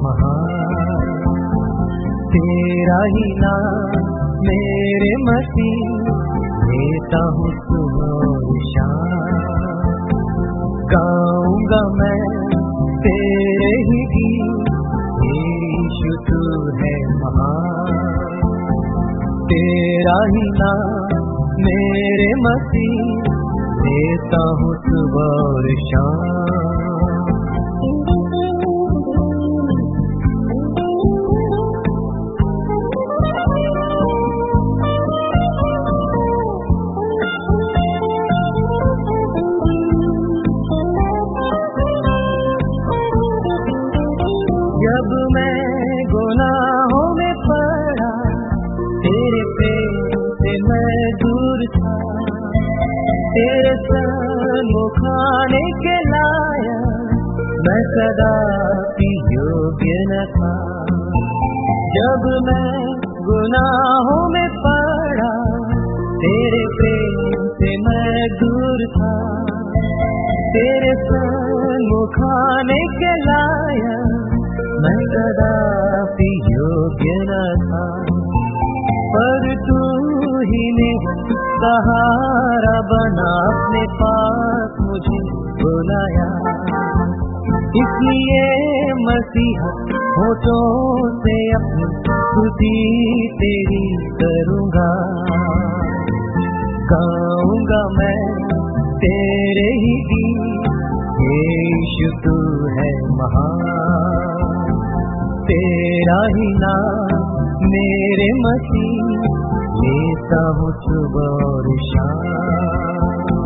महान, तेरा ही नाम मेरे मसीह, देता हूँ सुबह और शाम। गाऊंगा मैं तेरे ही गीत, यीशु तू है महान, तेरा ही नाम मेरे मसीह, देता हूँ सुबह और शाम। जब मैं गुनाहों में पड़ा, तेरे प्रेम से मैं दूर था, तेरे सन्मुख आने के लायक मैं कदापि योग्य न था। जब मैं गुनाहों में पड़ा, तेरे प्रेम से मैं दूर था, तेरे सन्मुख आने के लायक मैं कदापि योग्य न था। पर तू ही ने सहारा बना अपने पास मुझे बुलाया, इसलिए मसीहा होठों से अपनी स्तुति तेरी करूँगा। गाऊंगा मैं तेरे ही गीत, यीशु तू है महान, तेरा ही नाम मेरे मसीह, लेता हूँ सुबह और शाम।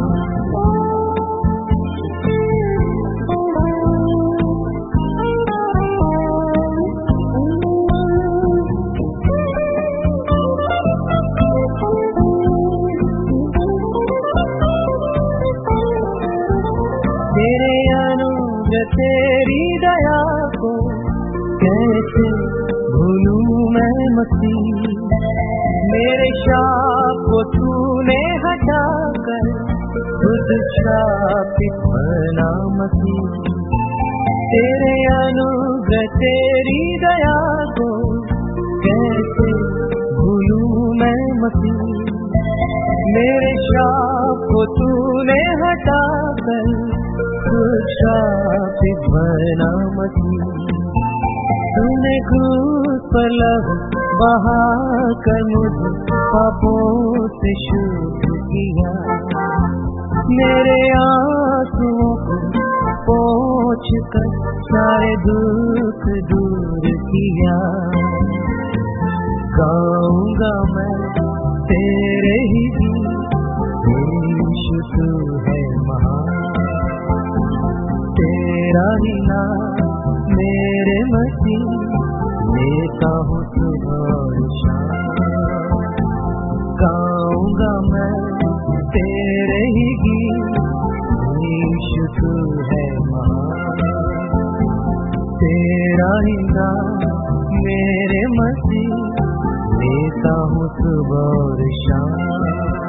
तेरे अनुग्रह तेरी दया को कैसे भूलूं मैं मसीह, मेरे शाप को तूने हटाकर खुद शापित बना मसीह। तेरे अनुग्रह तेरी दया को कैसे भूलूं मैं मसीह, मेरे शाप को तूने हटाकर खुद शापित बना मसीह। तूने क्रूस पर लहू बहाकर मुझे पापों से शुद्ध किया, मेरे आंसुओं को पोंछकर सारे दुख दूर किया। गाऊंगा मैं तेरे ही गीत, यीशु तू है महान, तेरा ही नाम मेरे मसीह, लेता हूँ सुबह और शाम। गाऊंगा मैं तेरे ही गीत, यीशु तू है महान, तेरा ही नाम मेरे मसीह, लेता हूँ सुबह और शाम।